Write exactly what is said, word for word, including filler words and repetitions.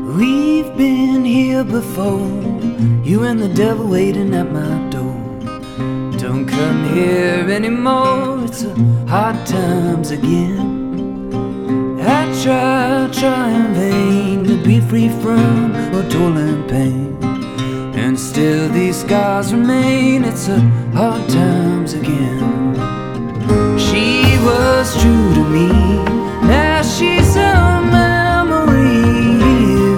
We've been here before, you and the devil waiting at my door. Don't come here anymore, it's a hard times again. I try, try in vain to be free from a toil and pain, and still these scars remain, it's a hard times again.